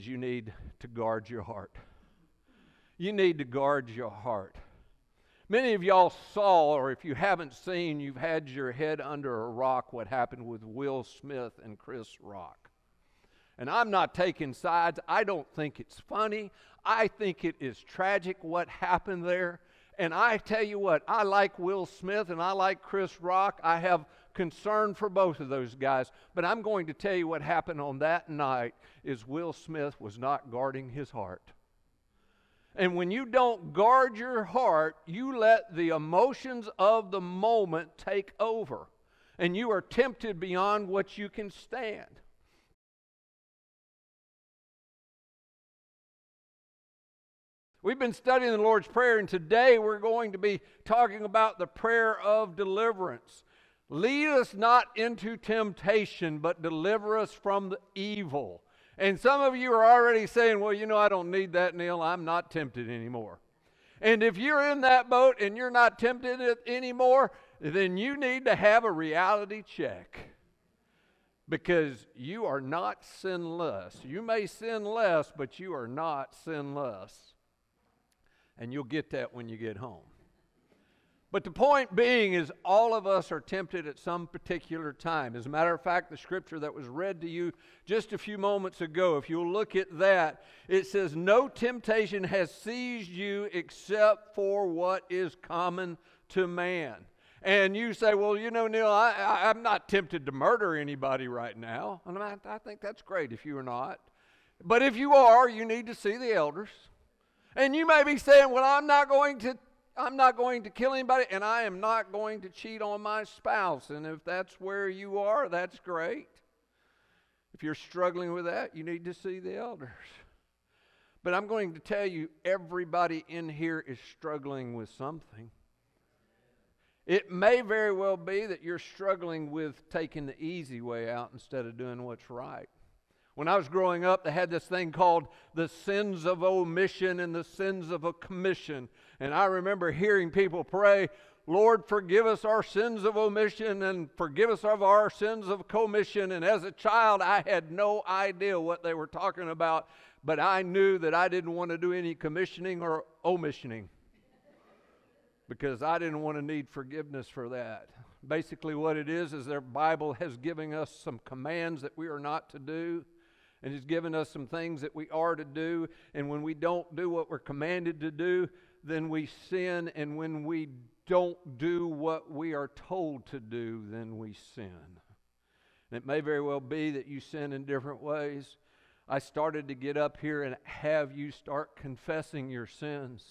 You need to guard your heart. You need to guard your heart. Many of y'all saw, or if you haven't seen, you've had your head under a rock what happened with Will Smith and Chris Rock. And I'm not taking sides. I don't think it's funny. I think it is tragic what happened there. And I tell you what, I like Will Smith and I like Chris Rock. I have concern for both of those guys. But I'm going to tell you what happened on that night is Will Smith was not guarding his heart. And when you don't guard your heart, you let the emotions of the moment take over. And you are tempted beyond what you can stand. We've been studying the Lord's Prayer, and today we're going to be talking about the prayer of deliverance. Lead us not into temptation, but deliver us from the evil. And some of you are already saying, well, I don't need that, Neil. I'm not tempted anymore. And if you're in that boat and you're not tempted anymore, then you need to have a reality check. Because you are not sinless. You may sin less, but you are not sinless. And you'll get that when you get home. But the point being is all of us are tempted at some particular time. As a matter of fact, the scripture that was read to you just a few moments ago, if you'll look at that, it says, no temptation has seized you except for what is common to man. And you say, well, Neil, I'm not tempted to murder anybody right now. And I think that's great if you are not. But if you are, you need to see the elders. And you may be saying, well, I'm not going to kill anybody, and I am not going to cheat on my spouse. And if that's where you are, that's great. If you're struggling with that, you need to see the elders. But I'm going to tell you, everybody in here is struggling with something. It may very well be that you're struggling with taking the easy way out instead of doing what's right. When I was growing up, they had this thing called the sins of omission and the sins of a commission. And I remember hearing people pray, Lord, forgive us our sins of omission and forgive us of our sins of commission. And as a child, I had no idea what they were talking about, but I knew that I didn't want to do any commissioning or omissioning because I didn't want to need forgiveness for that. Basically what it is their Bible has given us some commands that we are not to do. And He's given us some things that we are to do. And when we don't do what we're commanded to do, then we sin. And when we don't do what we are told to do, then we sin. And it may very well be that you sin in different ways. I started to get up here and have you start confessing your sins.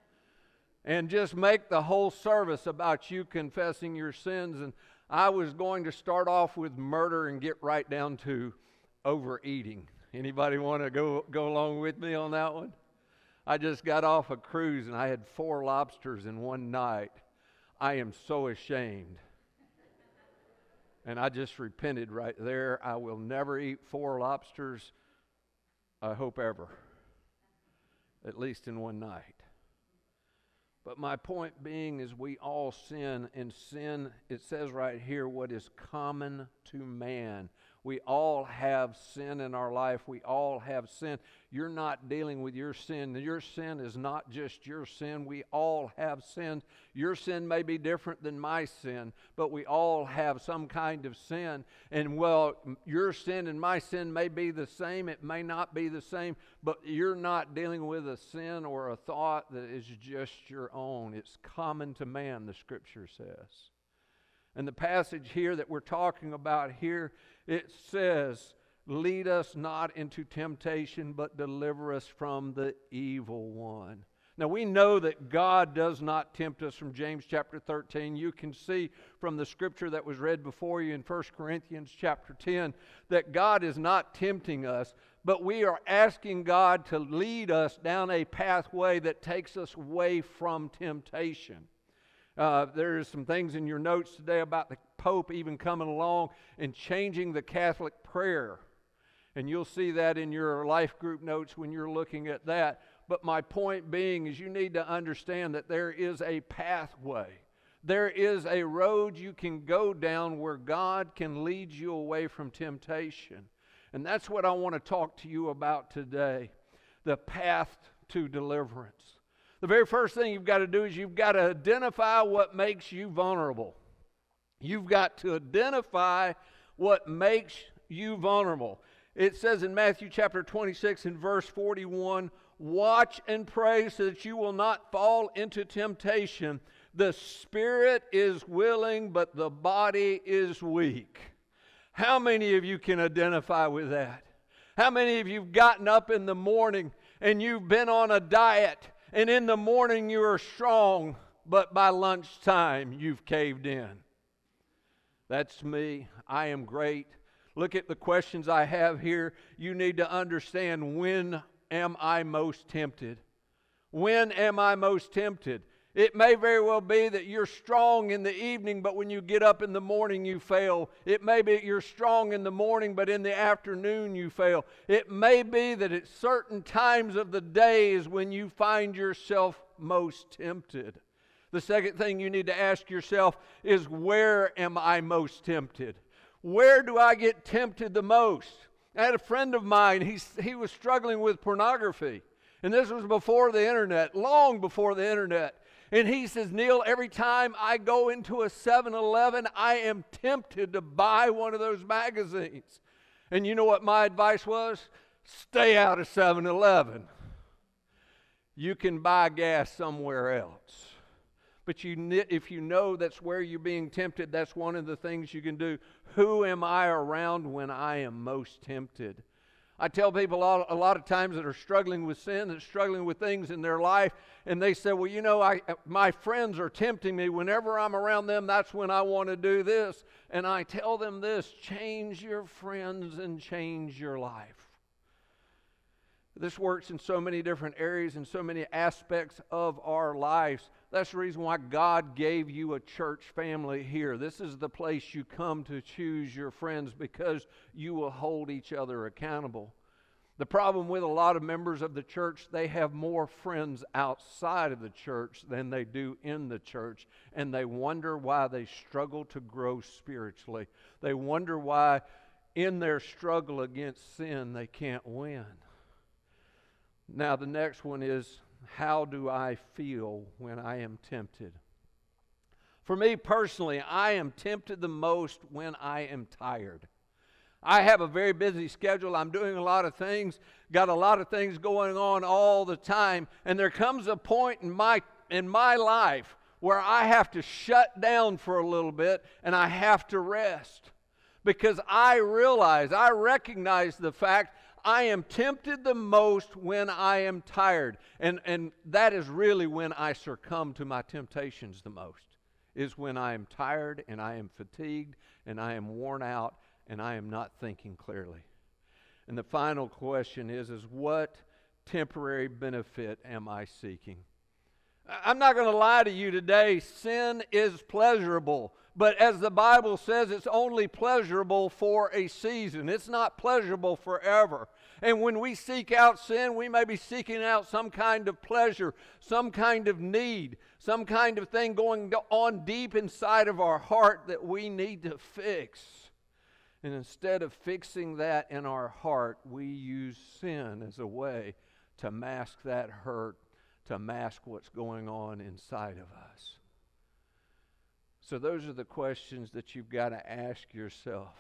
And just make the whole service about you confessing your sins. And I was going to start off with murder and get right down to overeating. Anybody want to go along with me on that one? I just got off a cruise and I had 4 lobsters in one night. I am so ashamed. And I just repented right there. I will never eat 4 lobsters, I hope ever. At least in one night. But my point being is we all sin, and sin, it says right here, what is common to man. We all have sin in our life. We all have sin. You're not dealing with your sin. Your sin is not just your sin. We all have sin. Your sin may be different than my sin, but we all have some kind of sin. And well, your sin and my sin may be the same. It may not be the same, but you're not dealing with a sin or a thought that is just your own. It's common to man, the Scripture says. And the passage here that we're talking about here, it says, lead us not into temptation, but deliver us from the evil one. Now we know that God does not tempt us from James chapter 13. You can see from the scripture that was read before you in 1 Corinthians chapter 10 that God is not tempting us, but we are asking God to lead us down a pathway that takes us away from temptation. There's some things in your notes today about the Pope even coming along and changing the Catholic prayer. And you'll see that in your life group notes when you're looking at that. But my point being is you need to understand that there is a pathway. There is a road you can go down where God can lead you away from temptation. And that's what I want to talk to you about today, the path to deliverance. The very first thing you've got to do is you've got to identify what makes you vulnerable. You've got to identify what makes you vulnerable. It says in Matthew chapter 26 and verse 41, watch and pray so that you will not fall into temptation. The spirit is willing, but the body is weak. How many of you can identify with that? How many of you have gotten up in the morning and you've been on a diet, and in the morning you are strong, but by lunchtime you've caved in? That's me. I am great. Look at the questions I have here. You need to understand, when am I most tempted? When am I most tempted? It may very well be that you're strong in the evening, but when you get up in the morning you fail. It may be that you're strong in the morning, but in the afternoon you fail. It may be that at certain times of the day is when you find yourself most tempted. The second thing you need to ask yourself is, where am I most tempted? Where do I get tempted the most? I had a friend of mine, he was struggling with pornography. And this was before the internet, long before the internet. And he says, Neil, every time I go into a 7-Eleven, I am tempted to buy one of those magazines. And you know what my advice was? Stay out of 7-Eleven. You can buy gas somewhere else. But if you know that's where you're being tempted, that's one of the things you can do. Who am I around when I am most tempted? I tell people a lot of times that are struggling with sin, that are struggling with things in their life, and they say, well, you know, my friends are tempting me. Whenever I'm around them, that's when I want to do this. And I tell them this: change your friends and change your life. This works in so many different areas and so many aspects of our lives. That's the reason why God gave you a church family here. This is the place you come to choose your friends, because you will hold each other accountable. The problem with a lot of members of the church, they have more friends outside of the church than they do in the church, and they wonder why they struggle to grow spiritually. They wonder why in their struggle against sin they can't win. Now, the next one is, how do I feel when I am tempted? For me personally, I am tempted the most when I am tired. I have a very busy schedule. I'm doing a lot of things, got a lot of things going on all the time, and there comes a point in my life where I have to shut down for a little bit and I have to rest, because I recognize the fact I am tempted the most when I am tired. And that is really when I succumb to my temptations the most, is when I am tired and I am fatigued and I am worn out and I am not thinking clearly. And the final question is what temporary benefit am I seeking? I'm not going to lie to you today. Sin is pleasurable. But as the Bible says, it's only pleasurable for a season. It's not pleasurable forever. And when we seek out sin, we may be seeking out some kind of pleasure, some kind of need, some kind of thing going on deep inside of our heart that we need to fix. And instead of fixing that in our heart, we use sin as a way to mask that hurt, to mask what's going on inside of us. So those are the questions that you've got to ask yourself.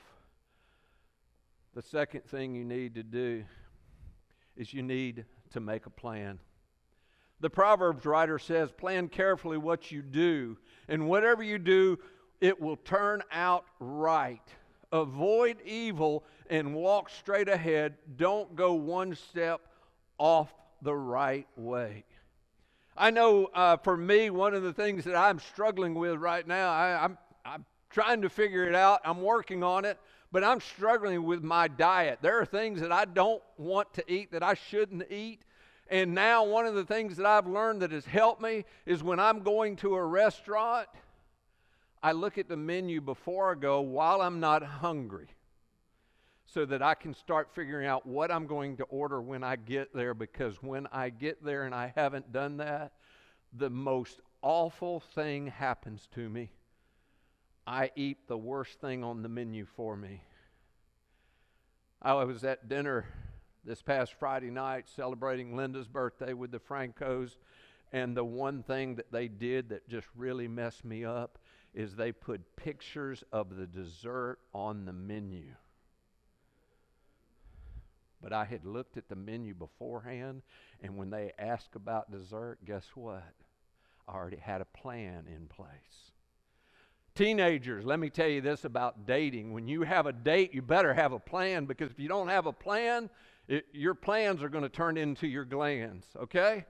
The second thing you need to do is you need to make a plan. The Proverbs writer says, plan carefully what you do, and whatever you do, it will turn out right. Avoid evil and walk straight ahead. Don't go one step off the right way. I know for me, one of the things that I'm struggling with right now, I'm trying to figure it out. I'm working on it, but I'm struggling with my diet. There are things that I don't want to eat that I shouldn't eat. And now one of the things that I've learned that has helped me is when I'm going to a restaurant, I look at the menu before I go while I'm not hungry, so that I can start figuring out what I'm going to order when I get there, because when I get there and I haven't done that, the most awful thing happens to me. I eat the worst thing on the menu for me. I was at dinner this past Friday night celebrating Linda's birthday with the Francos, and the one thing that they did that just really messed me up is they put pictures of the dessert on the menu. But I had looked at the menu beforehand, and when they asked about dessert, guess what? I already had a plan in place. Teenagers, let me tell you this about dating. When you have a date, you better have a plan, because if you don't have a plan, your plans are going to turn into your glands, okay?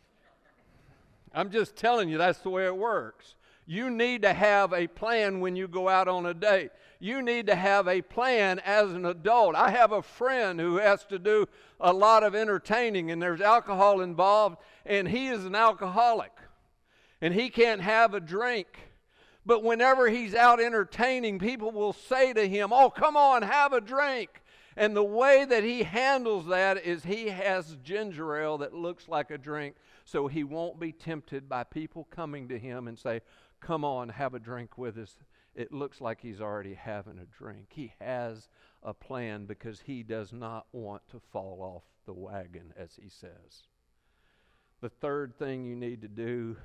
I'm just telling you, that's the way it works. You need to have a plan when you go out on a date. You need to have a plan as an adult. I have a friend who has to do a lot of entertaining, and there's alcohol involved, and he is an alcoholic, and he can't have a drink. But whenever he's out entertaining, people will say to him, "Oh, come on, have a drink." And the way that he handles that is he has ginger ale that looks like a drink, so he won't be tempted by people coming to him and say, "Come on, have a drink with us." It looks like he's already having a drink. He has a plan because he does not want to fall off the wagon, as he says. The third thing you need to do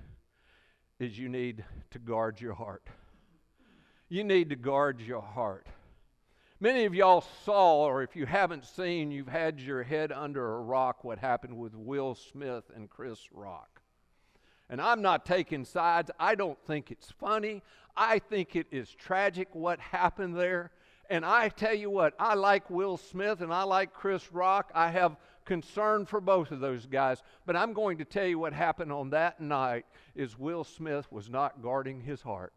is you need to guard your heart. You need to guard your heart. Many of y'all saw, or if you haven't seen, you've had your head under a rock what happened with Will Smith and Chris Rock. And I'm not taking sides. I don't think it's funny. I think it is tragic what happened there. And I tell you what, I like Will Smith and I like Chris Rock. I have concern for both of those guys. But I'm going to tell you what happened on that night is Will Smith was not guarding his heart.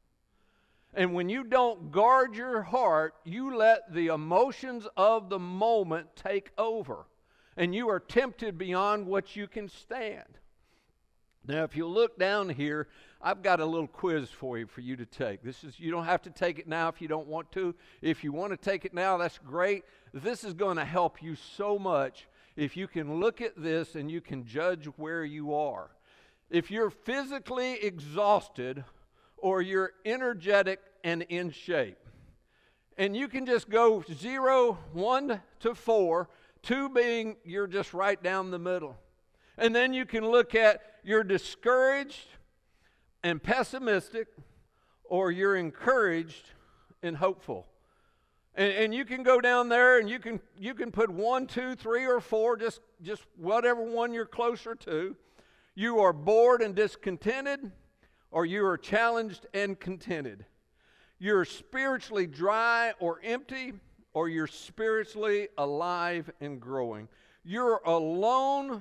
And when you don't guard your heart, you let the emotions of the moment take over. And you are tempted beyond what you can stand. Now, if you look down here, I've got a little quiz for you to take. You don't have to take it now if you don't want to. If you want to take it now, that's great. This is going to help you so much if you can look at this and you can judge where you are. If you're physically exhausted or you're energetic and in shape, and you can just go 0, 1 to 4, 2 being you're just right down the middle. And then you can look at you're discouraged and pessimistic, or you're encouraged and hopeful. And you can go down there and you can put 1, 2, 3, or 4, just whatever one you're closer to. You are bored and discontented, or you are challenged and contented. You're spiritually dry or empty, or you're spiritually alive and growing. You're alone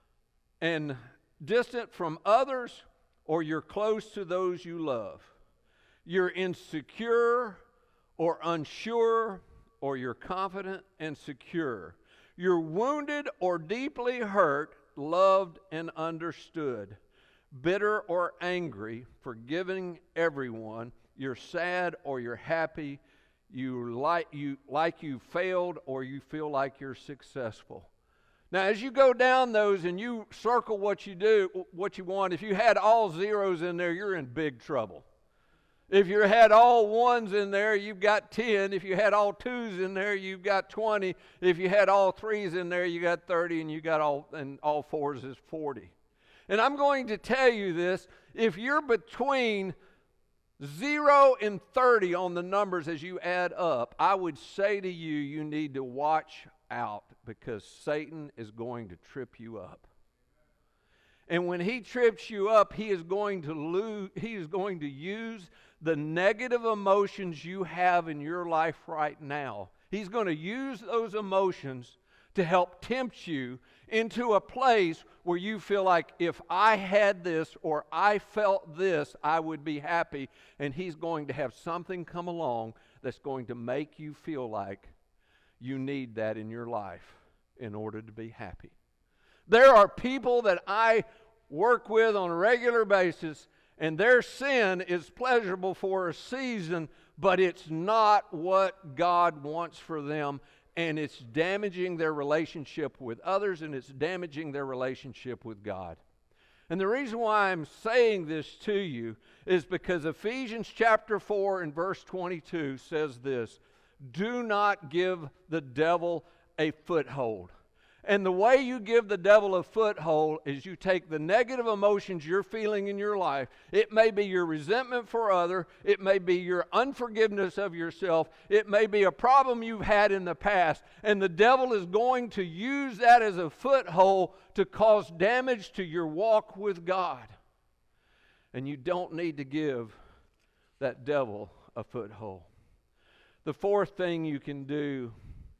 and distant from others, or you're close to those you love. You're insecure or unsure, or you're confident and secure. You're wounded or deeply hurt, loved and understood. Bitter or angry, forgiving everyone. You're sad or you're happy. You failed, or you feel like you're successful. Now, as you go down those and you circle what you want, if you had all zeros in there, you're in big trouble. If you had all ones in there, you've got 10. If you had all twos in there, you've got 20. If you had all threes in there, you got 30, and you got all fours is 40. And I'm going to tell you this, if you're between 0 and 30 on the numbers as you add up, I would say to you, you need to watch out, because Satan is going to trip you up. And when he trips you up, he is going to use the negative emotions you have in your life right now. He's going to use those emotions to help tempt you into a place where you feel like, if I had this or I felt this, I would be happy. And he's going to have something come along that's going to make you feel like you need that in your life in order to be happy. There are people that I work with on a regular basis, and their sin is pleasurable for a season, but it's not what God wants for them, and it's damaging their relationship with others, and it's damaging their relationship with God. And the reason why I'm saying this to you is because Ephesians chapter 4 and verse 22 says this: Do not give the devil a foothold. And the way you give the devil a foothold is you take the negative emotions you're feeling in your life. It may be your resentment for others. It may be your unforgiveness of yourself. It may be a problem you've had in the past. And the devil is going to use that as a foothold to cause damage to your walk with God. And you don't need to give that devil a foothold. The fourth thing you can do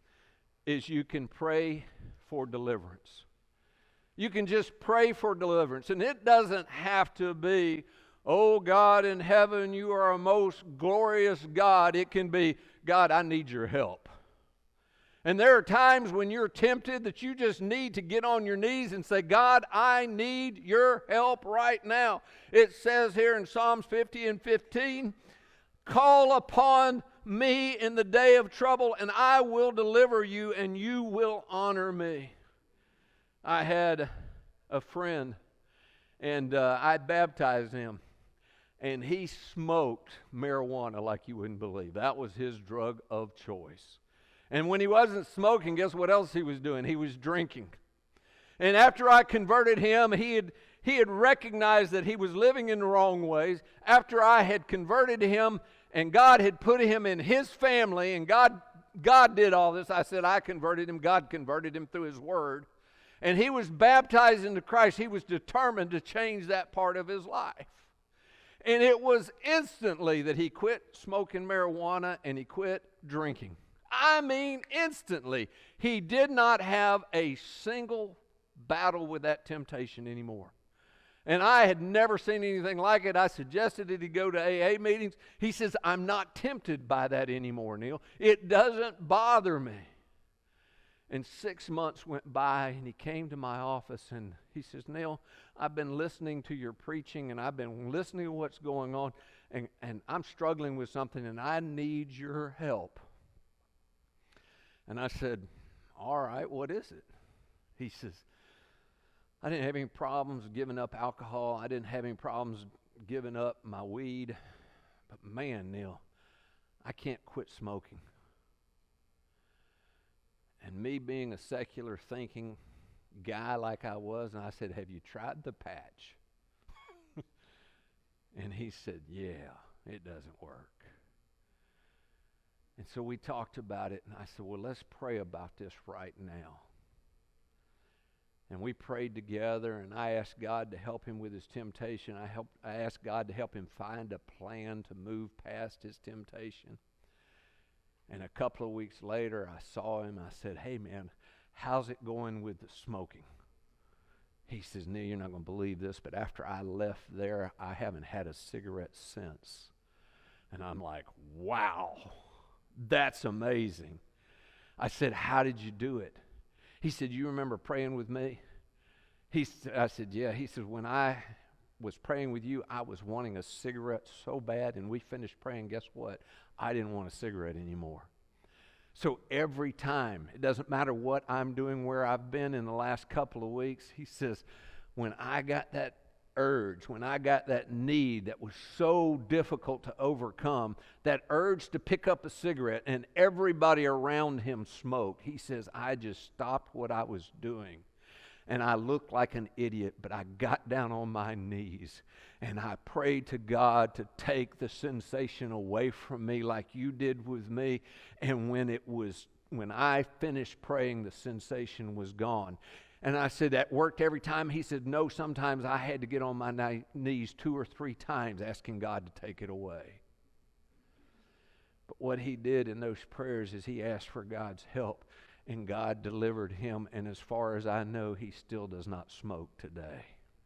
is you can pray for deliverance. You can just pray for deliverance. And it doesn't have to be, oh God in heaven, you are a most glorious God. It can be, God, I need your help. And there are times when you're tempted that you just need to get on your knees and say, God, I need your help right now. It says here in Psalms 50 and 15, call upon me in the day of trouble, and I will deliver you, and you will honor me. I had a friend, and I baptized him, and he smoked marijuana like you wouldn't believe. That was his drug of choice. And when he wasn't smoking, guess what else he was doing? He was drinking. And after I converted him, he had recognized that he was living in the wrong ways. After I had converted him, and God had put him in his family, and God did all this. I said, I converted him. God converted him through his word. And he was baptized into Christ. He was determined to change that part of his life. And it was instantly that he quit smoking marijuana and he quit drinking. I mean, instantly. He did not have a single battle with that temptation anymore. And I had never seen anything like it. I suggested that he go to AA meetings. He says, I'm not tempted by that anymore, Neil. It doesn't bother me. And 6 months went by, and he came to my office, and he says, Neil, I've been listening to your preaching, and I've been listening to what's going on, and I'm struggling with something, and I need your help. And I said, all right, what is it? He says, I didn't have any problems giving up alcohol. I didn't have any problems giving up my weed. But man, Neil, I can't quit smoking. And me being a secular thinking guy like I was, and I said, have you tried the patch? And he said, yeah, it doesn't work. And so we talked about it, and I said, well, let's pray about this right now. And we prayed together, and I asked God to help him with his temptation. I asked God to help him find a plan to move past his temptation. And a couple of weeks later, I saw him. I said, hey, man, how's it going with the smoking? He says, Neil, you're not going to believe this, but after I left there, I haven't had a cigarette since. And I'm like, wow, that's amazing. I said, how did you do it? He said, you remember praying with me? I said, yeah. He said, when I was praying with you, I was wanting a cigarette so bad, and we finished praying, guess what? I didn't want a cigarette anymore. So every time, it doesn't matter what I'm doing, where I've been in the last couple of weeks, he says, when I got that urge, when I got that need that was so difficult to overcome, that urge to pick up a cigarette, and everybody around him smoked, he says, I just stopped what I was doing. And I looked like an idiot, but I got down on my knees and I prayed to God to take the sensation away from me like you did with me. And when I finished praying, the sensation was gone. And I said, that worked every time? He said, no, sometimes I had to get on my knees 2 or 3 times asking God to take it away. But what he did in those prayers is he asked for God's help, and God delivered him. And as far as I know, he still does not smoke today.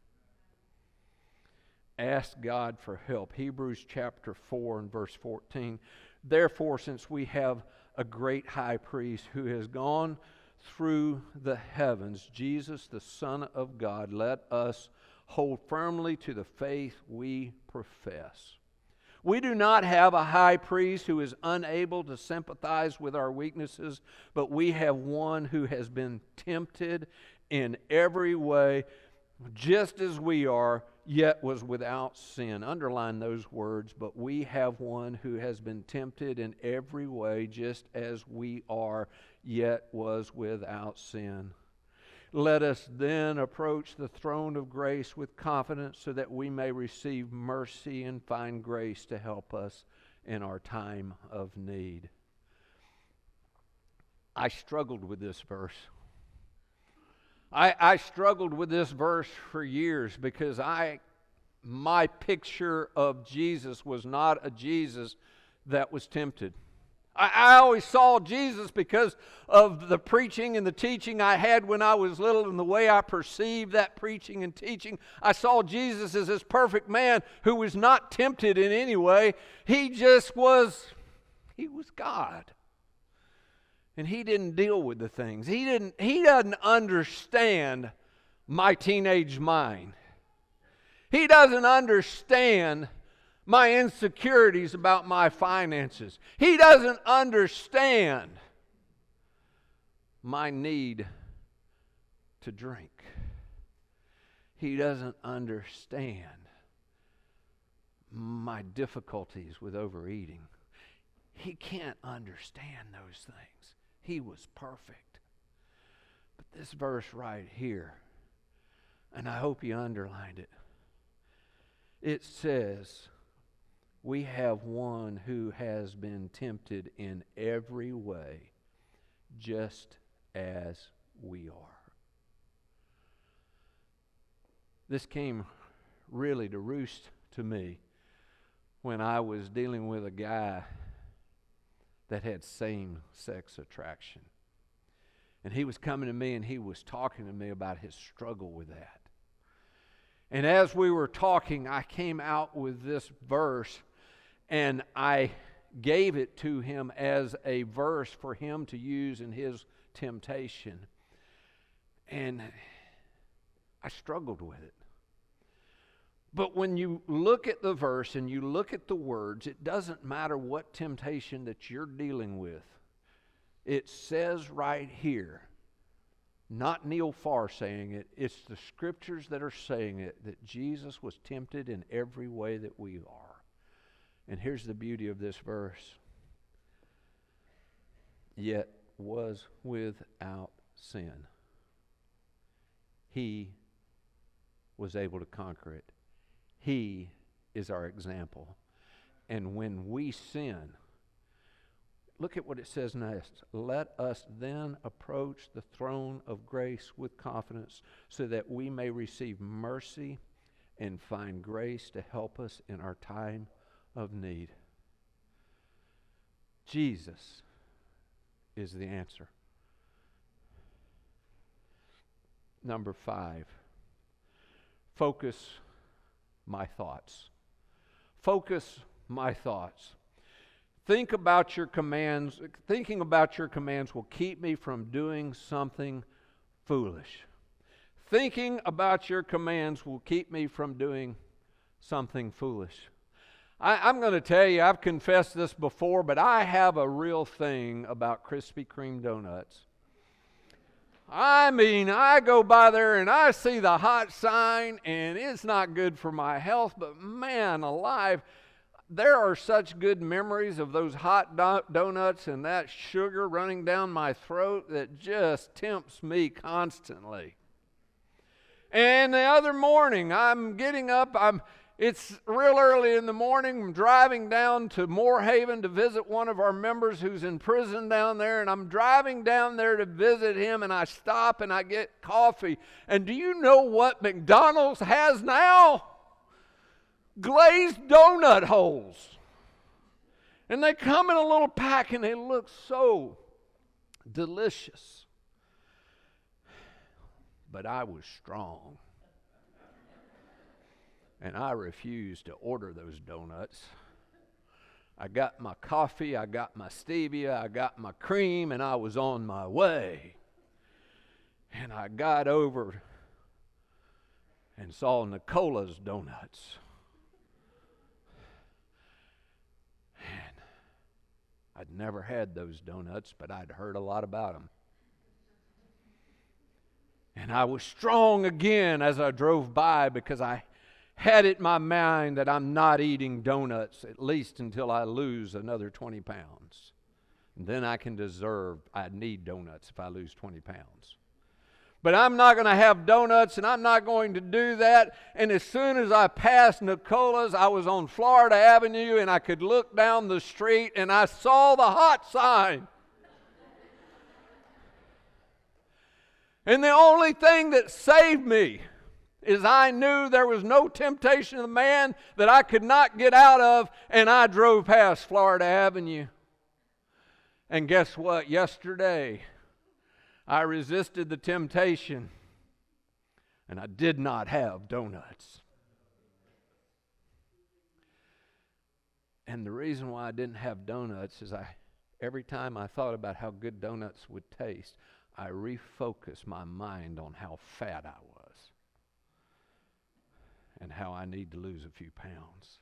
Ask God for help. Hebrews chapter 4 and verse 14. Therefore, since we have a great high priest who has gone through the heavens, Jesus, the Son of God, let us hold firmly to the faith we profess. We do not have a high priest who is unable to sympathize with our weaknesses, but we have one who has been tempted in every way just as we are, yet was without sin. Underline those words. But we have one who has been tempted in every way, just as we are, yet was without sin. Let us then approach the throne of grace with confidence, so that we may receive mercy and find grace to help us in our time of need. I struggled with this verse. I struggled with this verse for years, because my picture of Jesus was not a Jesus that was tempted. I always saw Jesus because of the preaching and the teaching I had when I was little, and the way I perceived that preaching and teaching. I saw Jesus as this perfect man who was not tempted in any way. He was God. And he didn't deal with the things. He doesn't understand my teenage mind. He doesn't understand my insecurities about my finances. He doesn't understand my need to drink. He doesn't understand my difficulties with overeating. He can't understand those things. He was perfect. But this verse right here, and I hope you underlined it, it says, we have one who has been tempted in every way, just as we are. This came really to roost to me when I was dealing with a guy that had same-sex attraction. And he was coming to me and he was talking to me about his struggle with that. And as we were talking, I came out with this verse, and I gave it to him as a verse for him to use in his temptation. And I struggled with it. But when you look at the verse and you look at the words, it doesn't matter what temptation that you're dealing with. It says right here, not Neil Farr saying it, it's the scriptures that are saying it, that Jesus was tempted in every way that we are. And here's the beauty of this verse. Yet was without sin. He was able to conquer it. He is our example. And when we sin, look at what it says next. Let us then approach the throne of grace with confidence, so that we may receive mercy and find grace to help us in our time of need. Jesus is the answer. Number 5, focus my thoughts. Focus my thoughts. Thinking about your commands will keep me from doing something foolish. Thinking about your commands will keep me from doing something foolish. I'm going to tell you, I've confessed this before, but I have a real thing about Krispy Kreme donuts. I mean, I go by there and I see the hot sign, and it's not good for my health, but man alive, there are such good memories of those hot donuts and that sugar running down my throat that just tempts me constantly. And the other morning, I'm getting up, it's real early in the morning. I'm driving down to Moorhaven to visit one of our members who's in prison down there, and I'm driving down there to visit him, and I stop and I get coffee. And do you know what McDonald's has now? Glazed donut holes. And they come in a little pack, and they look so delicious. But I was strong. And I refused to order those donuts. I got my coffee, I got my stevia, I got my cream, and I was on my way. And I got over and saw Nicola's Donuts. And I'd never had those donuts, but I'd heard a lot about them. And I was strong again as I drove by because I had it in my mind that I'm not eating donuts at least until I lose another 20 pounds. And then I need donuts if I lose 20 pounds. But I'm not going to have donuts, and I'm not going to do that. And as soon as I passed Nicola's, I was on Florida Avenue, and I could look down the street, and I saw the hot sign. And the only thing that saved me is I knew there was no temptation of man that I could not get out of, and I drove past Florida Avenue. And guess what? Yesterday, I resisted the temptation, and I did not have donuts. And the reason why I didn't have donuts is every time I thought about how good donuts would taste, I refocused my mind on how fat I was and how I need to lose a few pounds.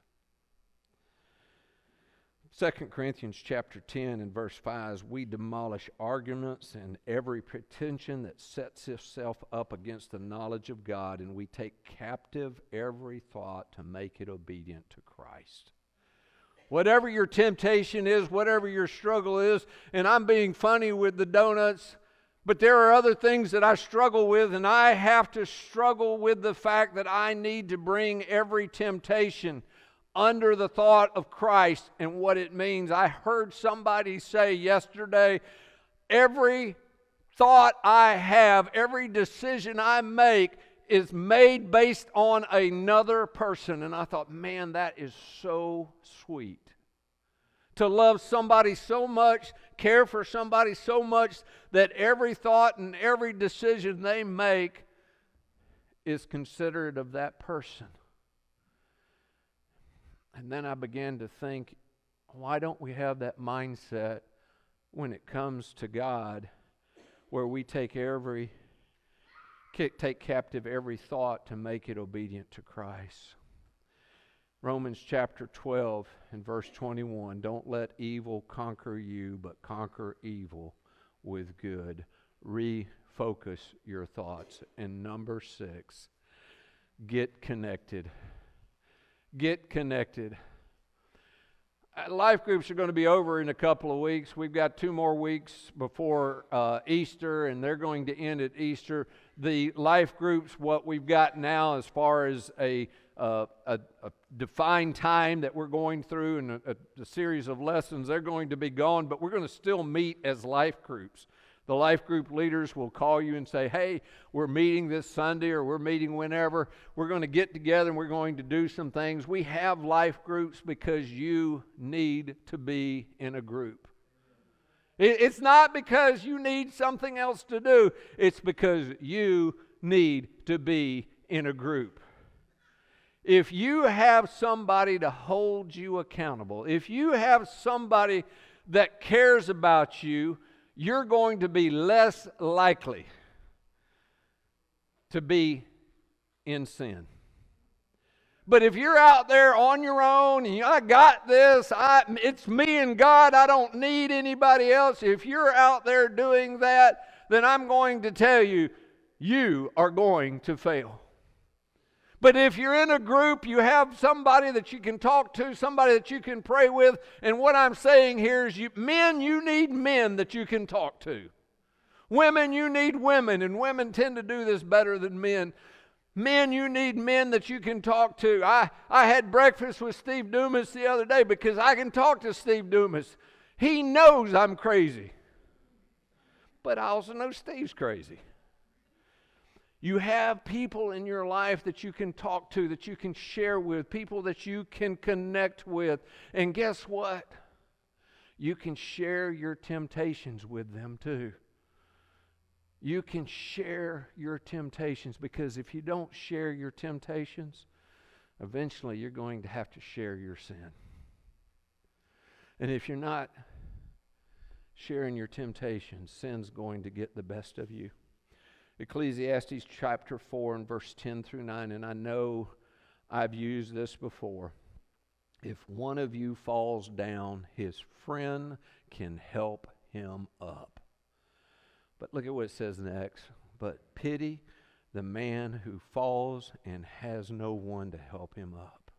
2 Corinthians chapter 10 and verse 5, we demolish arguments and every pretension that sets itself up against the knowledge of God, and we take captive every thought to make it obedient to Christ. Whatever your temptation is, whatever your struggle is, and I'm being funny with the donuts, but there are other things that I struggle with, and I have to struggle with the fact that I need to bring every temptation under the thought of Christ and what it means. I heard somebody say yesterday, every thought I have, every decision I make is made based on another person. And I thought, man, that is so sweet. To love somebody so much, care for somebody so much that every thought and every decision they make is considerate of that person. And then I began to think, why don't we have that mindset when it comes to God, where we take captive every thought to make it obedient to Christ? Romans chapter 12 and verse 21, don't let evil conquer you, but conquer evil with good. Refocus your thoughts. And number 6, get connected. Get connected. Life groups are going to be over in a couple of weeks. We've got 2 more weeks before Easter, and they're going to end at Easter. The life groups, what we've got now as far as a defined time that we're going through and a series of lessons, they're going to be gone, but we're going to still meet as life groups. The life group leaders will call you and say, hey, we're meeting this Sunday, or we're meeting whenever. We're going to get together and we're going to do some things. We have life groups because you need to be in a group. It's not because you need something else to do. It's because you need to be in a group. If you have somebody to hold you accountable, if you have somebody that cares about you, you're going to be less likely to be in sin. But if you're out there on your own, and I got this, it's me and God, I don't need anybody else. If you're out there doing that, then I'm going to tell you, you are going to fail. But if you're in a group, you have somebody that you can talk to, somebody that you can pray with. And what I'm saying here is, men, you need men that you can talk to. Women, you need women, and women tend to do this better than men. Men, you need men that you can talk to. I had breakfast with Steve Dumas the other day because I can talk to Steve Dumas. He knows I'm crazy. But I also know Steve's crazy. You have people in your life that you can talk to, that you can share with, people that you can connect with. And guess what? You can share your temptations with them too. You can share your temptations, because if you don't share your temptations, eventually you're going to have to share your sin. And if you're not sharing your temptations, sin's going to get the best of you. Ecclesiastes chapter 4 and verse 10 through 9, and I know I've used this before. If one of you falls down, his friend can help him up. But look at what it says next. but pity the man who falls and has no one to help him up.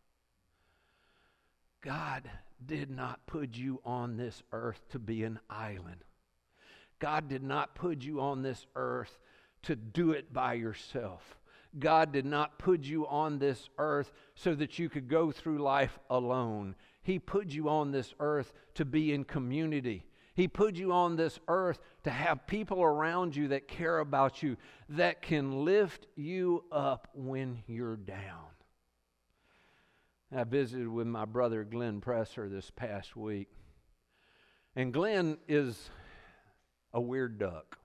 God did not put you on this earth to be an island. God did not put you on this earth to do it by yourself. God did not put you on this earth so that you could go through life alone. He put you on this earth to be in community. He put you on this earth to have people around you that care about you, that can lift you up when you're down. I visited with my brother Glenn Presser this past week. And Glenn is a weird duck.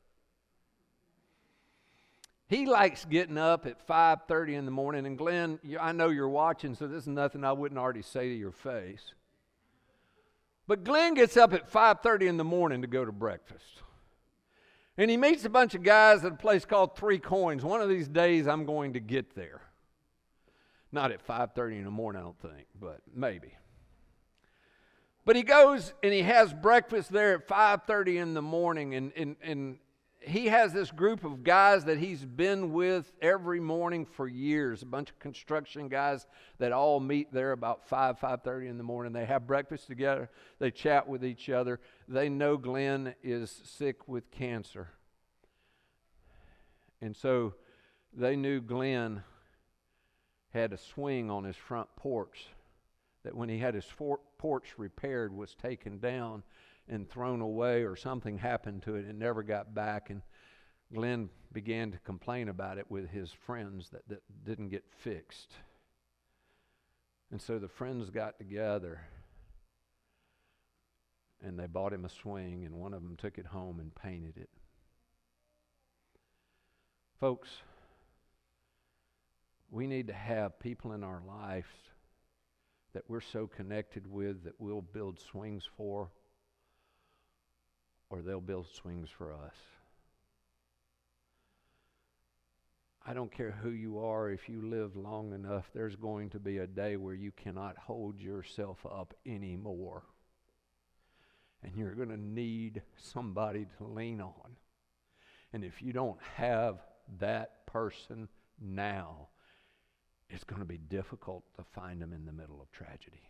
He likes getting up at 5:30 in the morning. And Glenn, I know you're watching, so this is nothing I wouldn't already say to your face. But Glenn gets up at 5:30 in the morning to go to breakfast. And he meets a bunch of guys at a place called Three Coins. One of these days I'm going to get there. Not at 5:30 in the morning, I don't think, but maybe. But he goes and he has breakfast there at 5:30 in the morning, and he has this group of guys that he's been with every morning for years, a bunch of construction guys that all meet there about 5:30 in the morning. They have breakfast together. They chat with each other. They know Glenn is sick with cancer. And so they knew Glenn had a swing on his front porch that when he had his porch repaired was taken down and thrown away, or something happened to it and never got back. And Glenn began to complain about it with his friends that didn't get fixed. And so the friends got together and they bought him a swing, and one of them took it home and painted it. Folks, we need to have people in our lives that we're so connected with that we'll build swings for, or they'll build swings for us. I don't care who you are. If you live long enough, there's going to be a day where you cannot hold yourself up anymore. And you're going to need somebody to lean on. And if you don't have that person now, it's going to be difficult to find them in the middle of tragedy.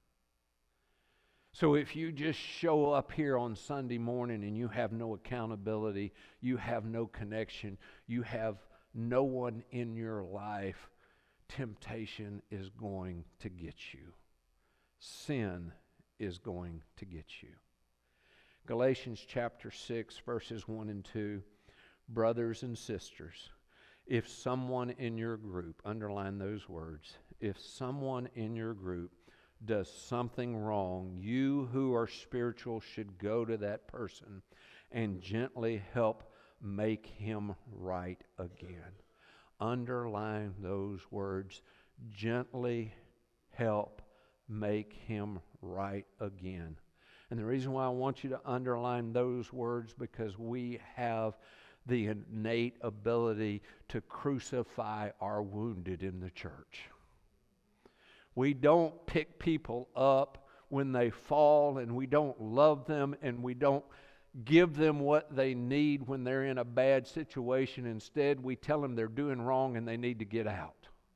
So if you just show up here on Sunday morning and you have no accountability, you have no connection, you have no one in your life, temptation is going to get you. Sin is going to get you. Galatians chapter 6, verses 1 and 2. Brothers and sisters, if someone in your group, underline those words, if someone in your group does something wrong, you who are spiritual should go to that person and gently help make him right again. Underline those words, gently help make him right again. And the reason why I want you to underline those words, because we have the innate ability to crucify our wounded in the church. We don't pick people up when they fall, and we don't love them, and we don't give them what they need when they're in a bad situation. Instead, we tell them they're doing wrong and they need to get out.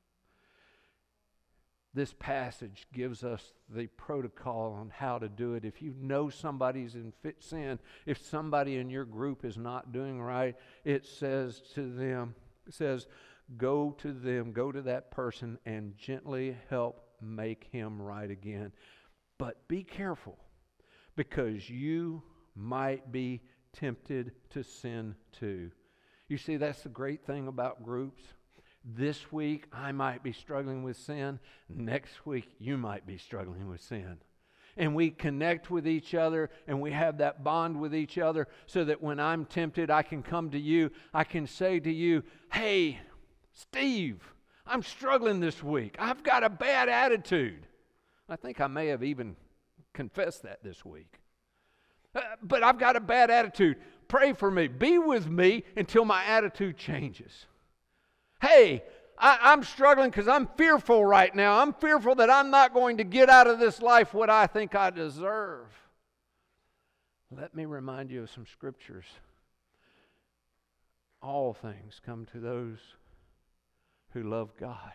This passage gives us the protocol on how to do it. If you know somebody's in sin, if somebody in your group is not doing right, it says to them, go to them, go to that person and gently help make him right again. But be careful, because you might be tempted to sin too. You see, that's the great thing about groups. This week, I might be struggling with sin. Next week, you might be struggling with sin. And we connect with each other, and we have that bond with each other, so that when I'm tempted, I can come to you. I can say to you, hey, Steve, I'm struggling this week. I've got a bad attitude. I think I may have even confessed that this week. But I've got a bad attitude. Pray for me. Be with me until my attitude changes. Hey, I'm struggling because I'm fearful right now. I'm fearful that I'm not going to get out of this life what I think I deserve. Let me remind you of some scriptures. all things come to those who love God.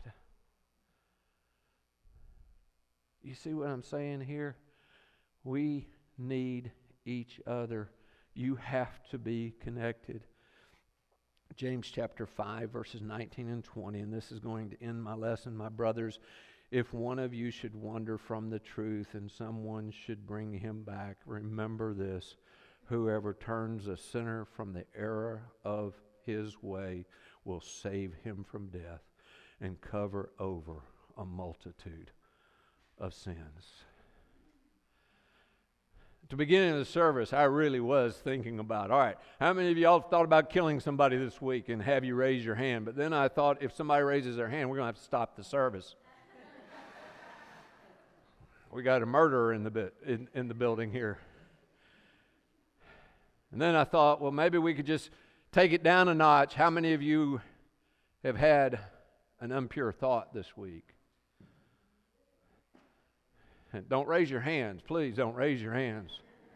You see what I'm saying here? We need each other. You have to be connected. James chapter 5, verses 19 and 20, and this is going to end my lesson. My brothers, if one of you should wander from the truth and someone should bring him back, remember this: whoever turns a sinner from the error of his way will save him from death and cover over a multitude of sins. At the beginning of the service, I really was thinking about, all right, how many of y'all thought about killing somebody this week, and have you raise your hand? But then I thought, if somebody raises their hand, we're going to have to stop the service. We got a murderer in the building here. And then I thought, well, maybe we could just take it down a notch. How many of you have had an impure thought this week? And don't raise your hands. Please don't raise your hands.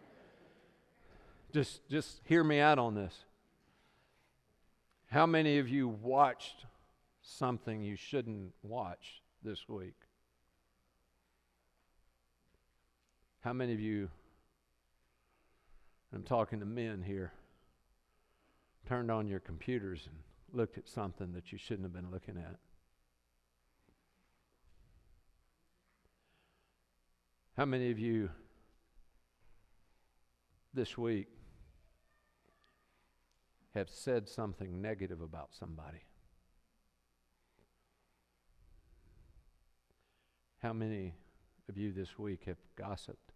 Just hear me out on this. How many of you watched something you shouldn't watch this week? How many of you, I'm talking to men here, turned on your computers and looked at something that you shouldn't have been looking at? How many of you this week have said something negative about somebody? How many of you this week have gossiped?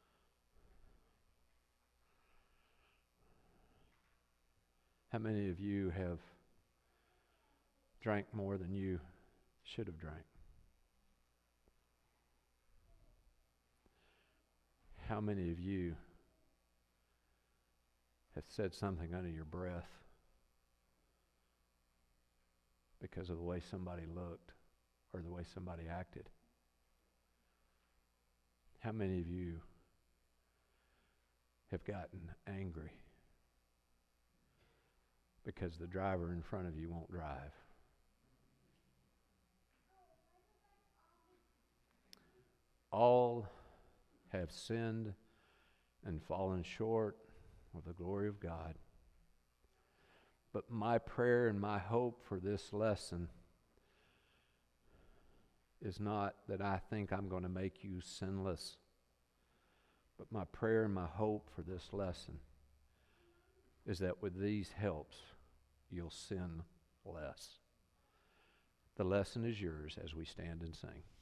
How many of you have drank more than you should have drank? How many of you have said something under your breath because of the way somebody looked or the way somebody acted? How many of you have gotten angry because the driver in front of you won't drive? All have sinned and fallen short of the glory of God. But my prayer and my hope for this lesson is not that I think I'm going to make you sinless, but my prayer and my hope for this lesson is that with these helps, you'll sin less. The lesson is yours as we stand and sing.